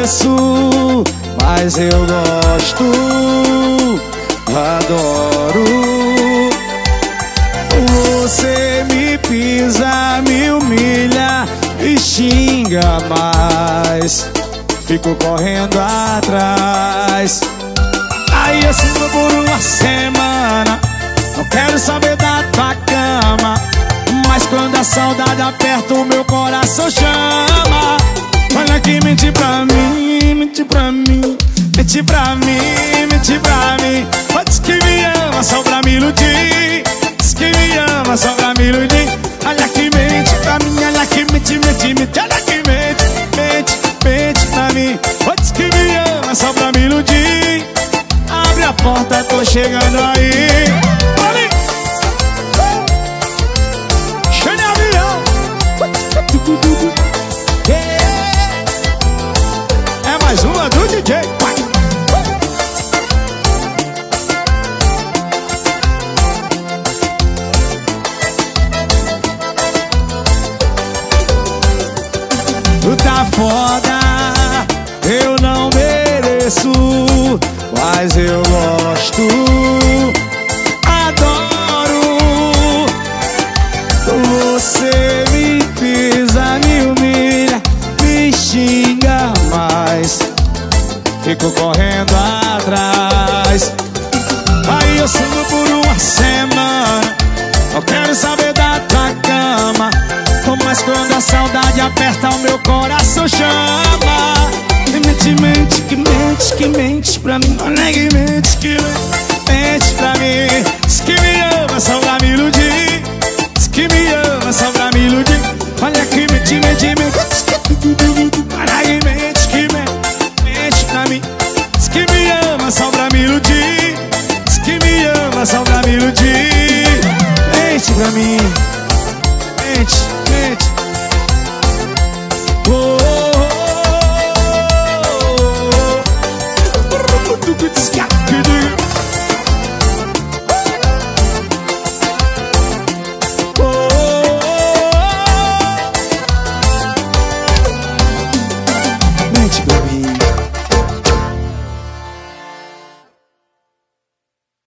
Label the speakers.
Speaker 1: mereço, mas eu gosto, adoro. Você me pisa, me humilha e xinga mais, fico correndo atrás. Aí eu sinto por uma semana, não quero saber da tua cama, mas quando a saudade aperta o meu coração chama. Olha que mente pra mim, mente pra mim, mente pra mim, mente pra mim. Diz que me ama só pra me iludir, diz que me ama só pra me iludir. Olha que mente pra mim, olha que mente, mente, mente. Olha que mente, mente, mente pra mim. Diz que me ama só pra me iludir. Abre a porta, tô chegando aí. Olha! Cheio de avião. É mais uma do DJ. Tu tá foda, eu não mereço, mas eu gosto, adoro. Você me pisa, me humilha, me xinga mais, fico correndo atrás. Aí eu subo por uma semana, eu quero saber da tua cama, mas quando a saudade aperta o meu coração chama. Mente, mente, que mente, que mente pra mim. Olha que mente, que mente pra mim. Diz que me ama só pra me iludir, diz que me ama só pra me iludir. Olha que mente, mente, mente. Olha que mente, que mente pra mim. Diz que me ama só pra me iludir, diz que me ama só pra me iludir. Mente pra mim, mente.